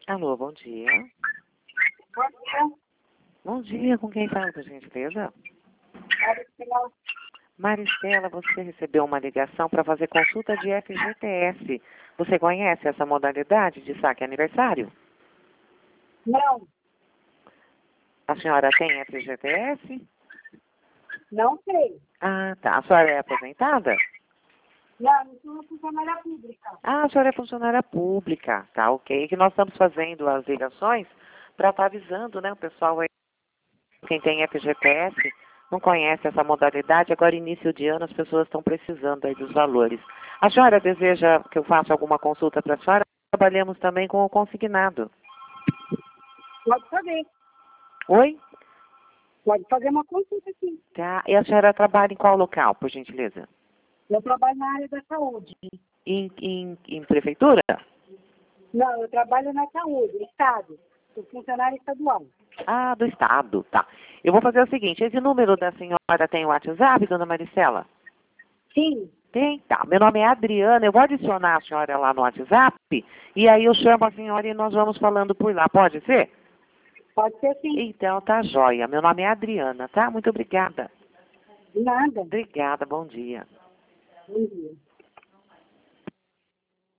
Alô, bom dia. Bom dia. Bom dia, com quem fala, por gentileza? Maristela. Maristela, você recebeu uma ligação para fazer consulta de FGTS. Você conhece essa modalidade de saque aniversário? Não, A senhora tem FGTS? não sei. Ah, tá. A senhora é aposentada? Não, eu sou funcionária pública. Ah, a senhora é funcionária pública. Tá, ok. Que nós estamos fazendo as ligações para estar avisando, né, o pessoal aí, quem tem FGTS, não conhece essa modalidade, agora início de ano as pessoas estão precisando aí dos valores. A senhora deseja que eu faça alguma consulta para a senhora? Trabalhamos também com o consignado. Pode fazer. Oi? Pode fazer uma consulta, sim. Tá. E a senhora trabalha em qual local, por gentileza? Eu trabalho na área da saúde. Em prefeitura? Não, eu trabalho na saúde, Estado. Sou funcionária estadual. Ah, do estado, tá. Eu vou fazer o seguinte, esse número da senhora tem WhatsApp, dona Maricela? Sim, Tem, tá. Meu nome é Adriana, eu vou adicionar a senhora lá no WhatsApp, e aí eu chamo a senhora e nós vamos falando por lá, pode ser? pode ser sim. Então, tá joia. Meu nome é Adriana, tá? Muito obrigada. De nada. Obrigada, bom dia. Bom dia.